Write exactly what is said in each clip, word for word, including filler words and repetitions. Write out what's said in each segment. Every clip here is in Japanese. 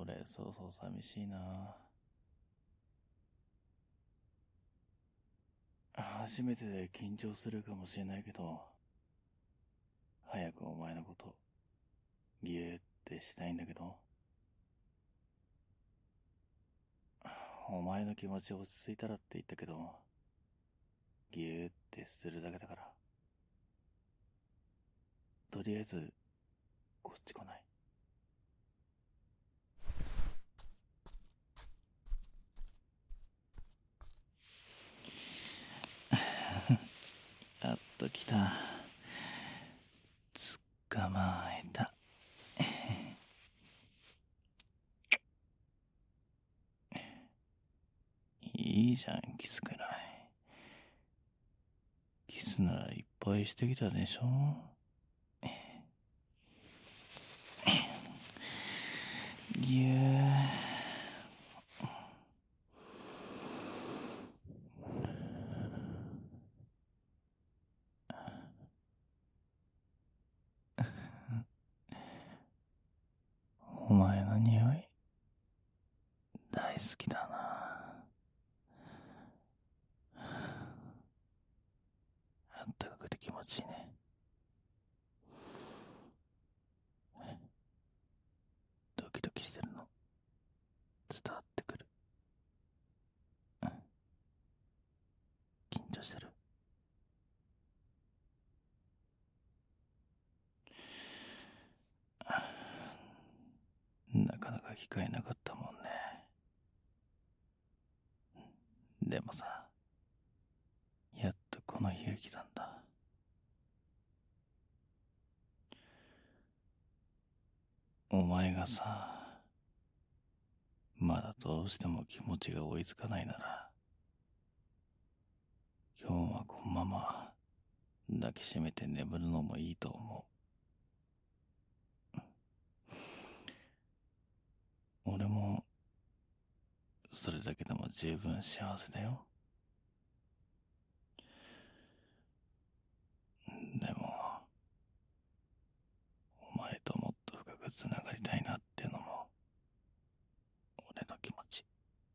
俺、そうそう寂しいな。初めてで緊張するかもしれないけど、早くお前のこと、ギューってしたいんだけど、お前の気持ち落ち着いたらって言ったけど、ギューってするだけだから、とりあえず、こっち来ない？やっと来た。捕まえた。いいじゃん、キスくらい。キスならいっぱいしてきたでしょ。ぎゅー。お前の匂い、大好きだな。あったかくて気持ちいいね。ドキドキしてるの伝わってくる。緊張してる。なかなか機会なかったもんね。でもさ、やっとこの日が来たんだ。お前がさ、まだどうしても気持ちが追いつかないなら、今日はこのまま抱きしめて眠るのもいいと思う。俺もそれだけでも十分幸せだよ。でもお前ともっと深くつながりたいなってのも俺の気持ち。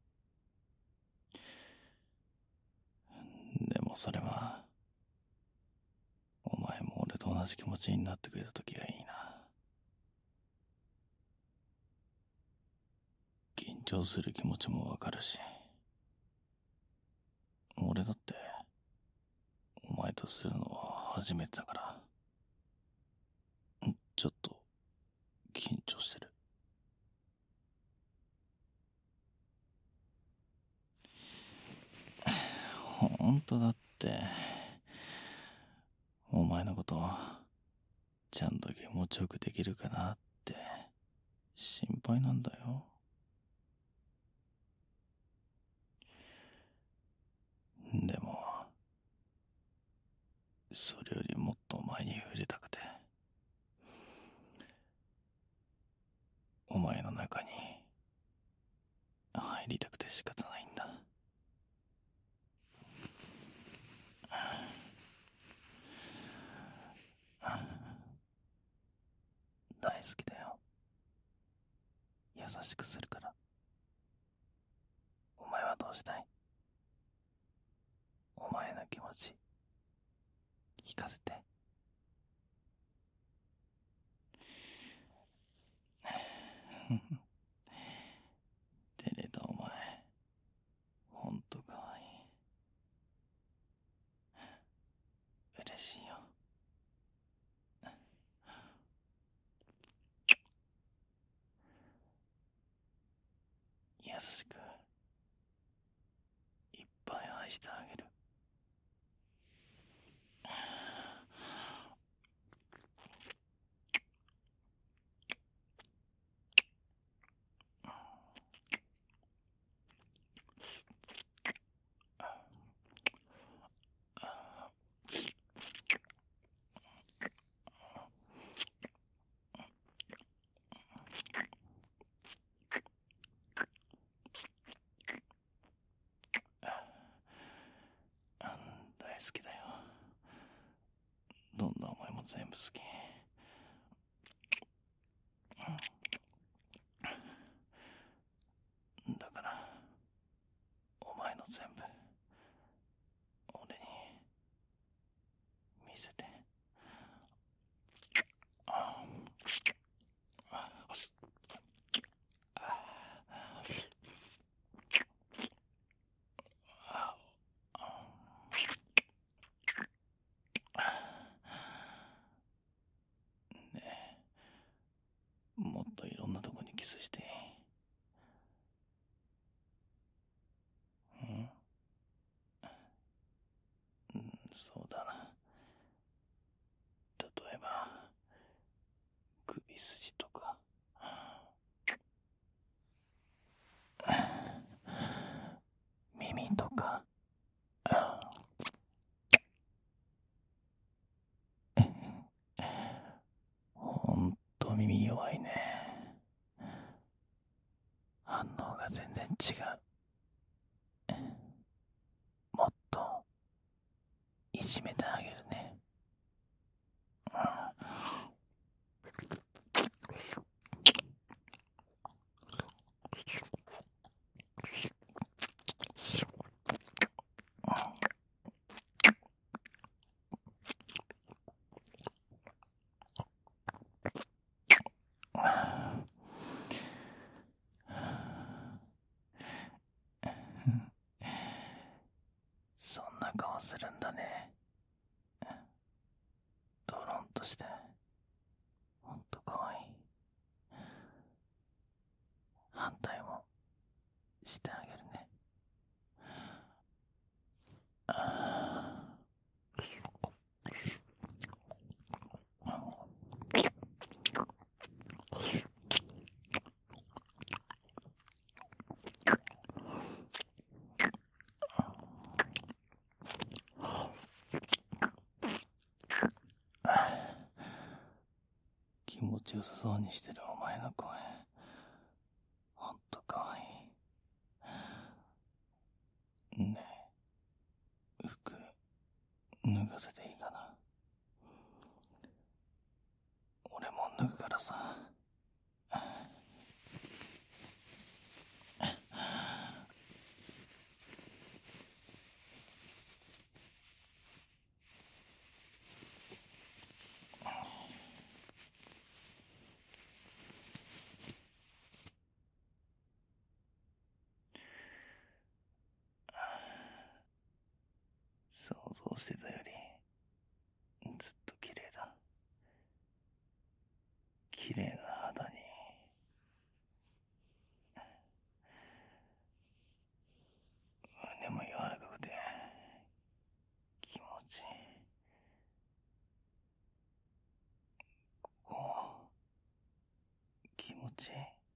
でもそれはお前も俺と同じ気持ちになってくれた時がいいな。緊張する気持ちもわかるし、俺だってお前とするのは初めてだから、ちょっと緊張してる。本当だって、お前のことちゃんと気持ちよくできるかなって心配なんだよ。でもそれよりもっとお前に触れたくて、お前の中に入りたくて仕方ないんだ。大好きだよ。優しくするから。お前はどうしたい？お前の気持ち聞かせて。照れたお前、ほんとかわいい。嬉しいよ。優しくいっぱい愛してあげる。大好きだよ。どんなお前も全部好き。 そうだな。例えば、首筋とか、耳とか、ほんと耳弱いね。反応が全然違う。もっといじめてあげるね。そんな顔するんだね。ドロンとしてほんとかわいい。反対もしてあげるね。気持ちよさそうにしてるお前の声、ほんとかわいい。ねえ、服脱がせていいかな。俺も脱ぐからさ。想像してたよりずっと綺麗だ。綺麗な肌に胸も柔らかくて気持ちいい。ここ気持ちいい。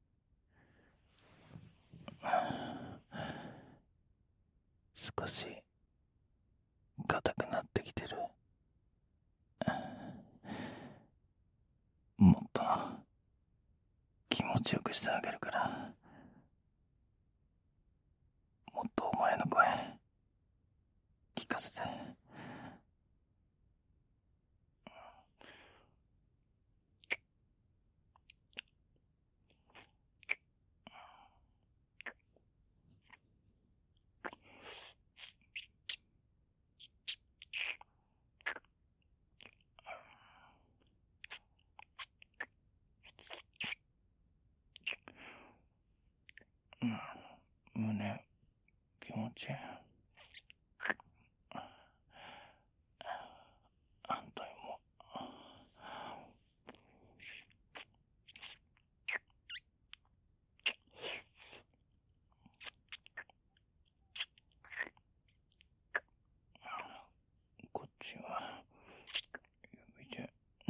少し硬くなってきてる。もっと気持ちよくしてあげるから、もっとお前の声聞かせて。うん、胸気持ちいい。反対も。こっちは指で、うん、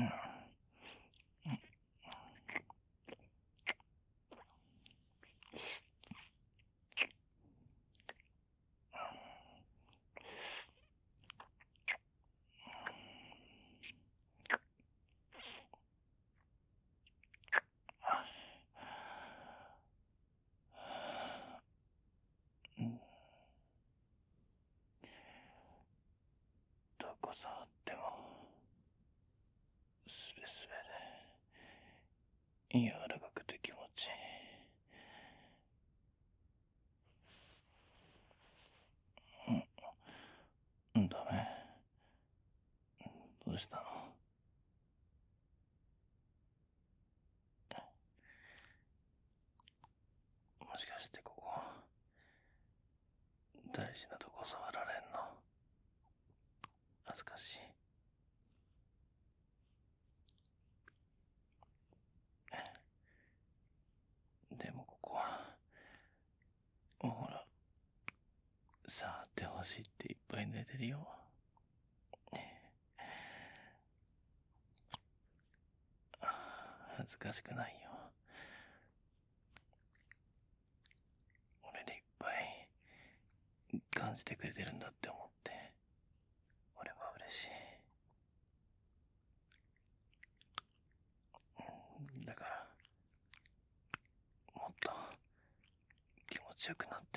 どこ触ってもすべすべで柔らかくて気持ちいい。うん、ダメ。どうしたの？もしかしてここ大事なとこ触られんの？恥ずかしい。でもここはほら触ってほしいっていっぱい寝てるよ。 かしくないよ。俺でいっぱい感じてくれてるんだって思って俺は嬉しい。だからもっと気持ちよくなって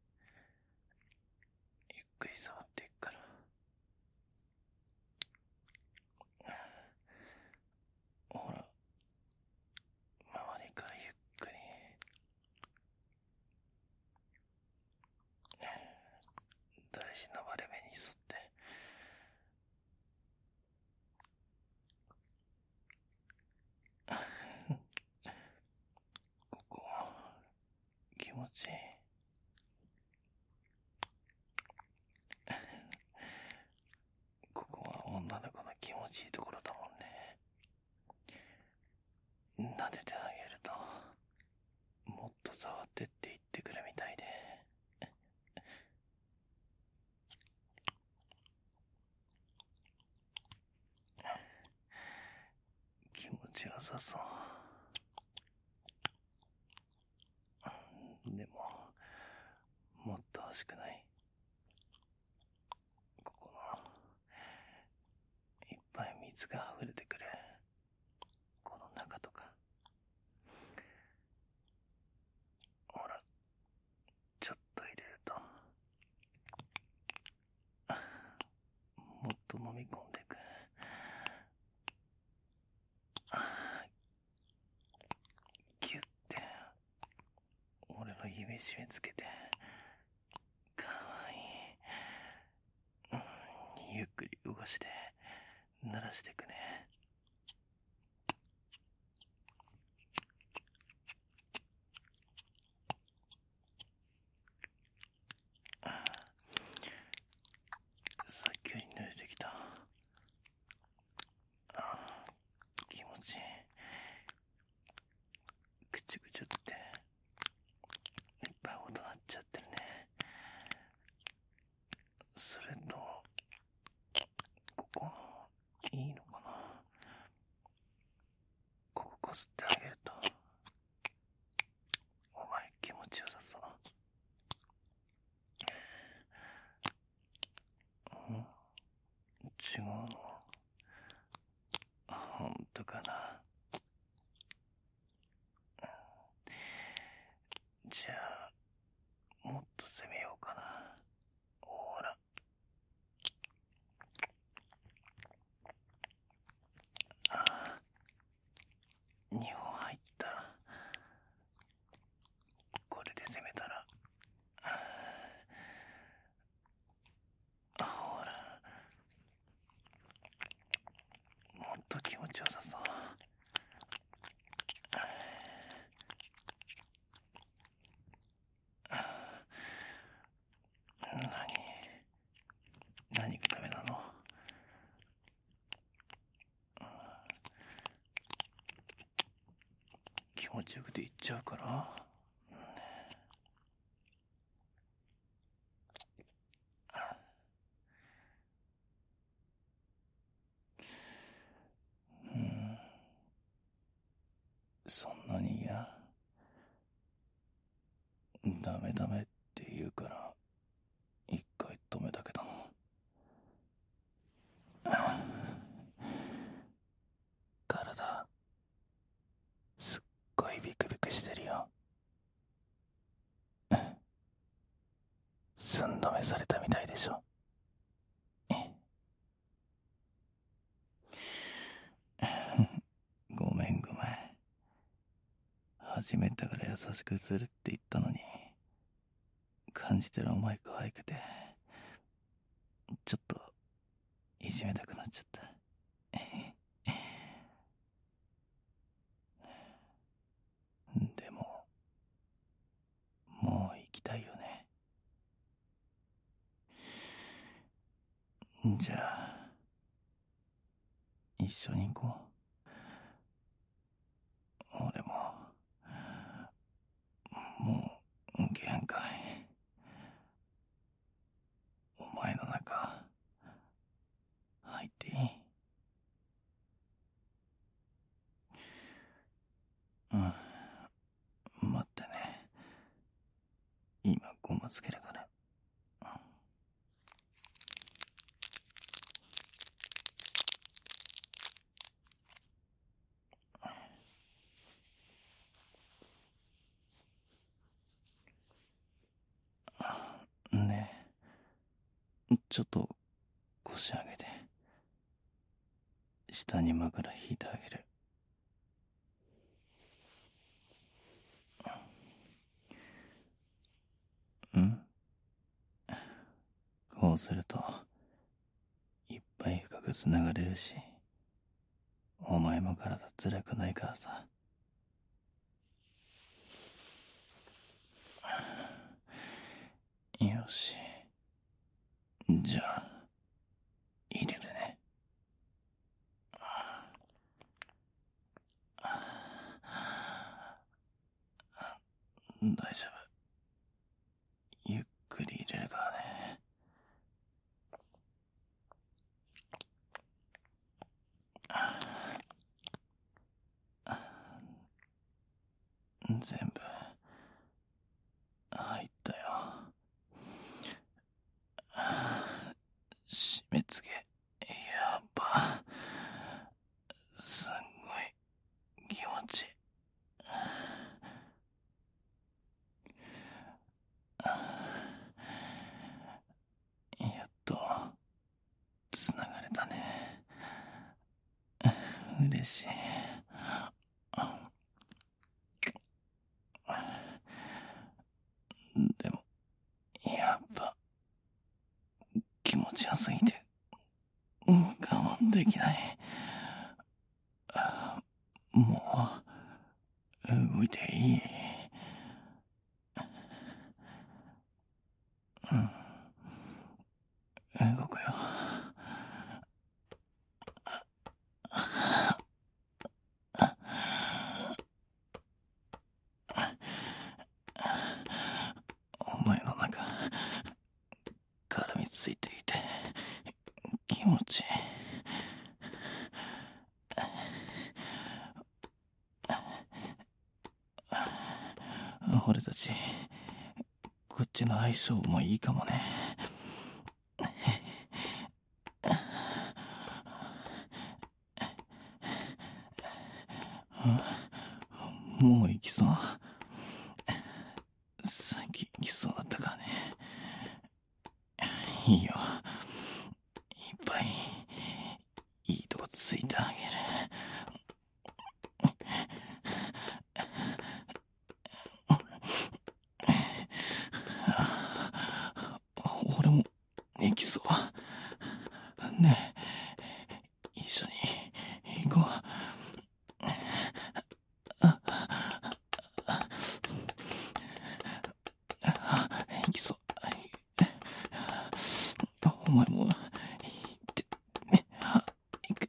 ゆっくり触っていくから。ほら、周りからゆっくり大事な割れ目に沿ってここ気持ちいい。ここは女の子の気持ちいいところだもんね。撫でてあげるともっと触ってって言ってくるみたいで気持ちよさそう。でももっと欲しくない？ここのいっぱい水が溢れてくるこの中とか、ほらちょっと入れるともっと飲み込んでいく。ギュッて俺の指締めつけてかわいい、うん、ゆっくり動かして鳴らしていくね。さっきより濡れてきた。気持ちいい。ぐちゅぐちゅっていっぱい音鳴っちゃってるね。それとここいいのかな、こここすってあげるとお前気持ちよさそう。うん、違うの？ほんとかな。じゃあもっと攻めようかな。ほらあーにほん入った。これで攻めたらほらもっと気持ちよさそう。何何がダメなの？気持ちよくて言っちゃうから。うん、そんなに嫌？ダメダメって言うから一回止めたけど体すっごいビクビクしてるよ。寸止めされたみたいでしょ。ごめんごめん。始めたから優しくするって言ったのに感じてるお前可愛くてちょっといじめたくなっちゃったでももう行きたいよね。じゃあ一緒に行こう。俺ももう限界。お前の中入っていい？ ゴムつけるから。ねえ、ちょっと腰上げて下に枕引いてあげる。うんこうするといっぱい深くつながれるし、お前も体辛くないからさ。よし、じゃあ入れるね。大丈夫、ゆっくり入れるからね。全部入ったよ。締め付けやば、すんごい気持ちいい。やっとつながれたね。嬉しい。でもやっぱ気持ちよすぎて我慢できない。もう動いていい？うん動くよ。お前の中絡みついていて気持ちいい。俺たちこっちの相性もいいかもね。もう行きそう。さっき行きそうだったからね。いいよ、いっぱいいいとこついてあげる。俺も行きそう。ねえ、一緒に行こう。行きそう。お前も行ってね。行く。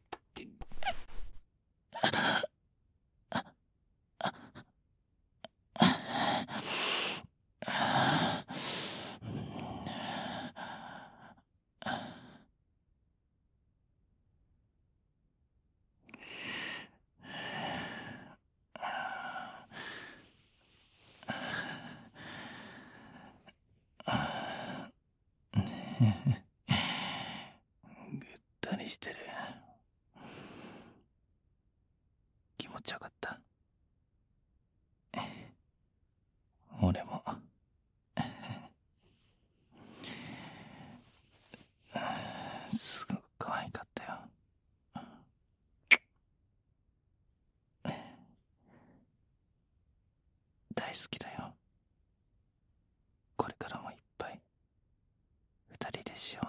ぐったりしてる。気持ちよかった。俺もすごく可愛かったよ。大好きだよ。これからもいっぱい二人でしよう。